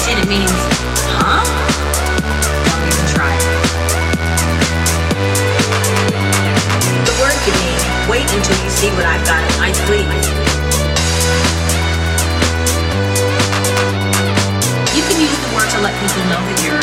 and it means, huh? Don't even try it. The word can mean, wait until you see what I've got up my sleeve. You can use the word to let people know that you're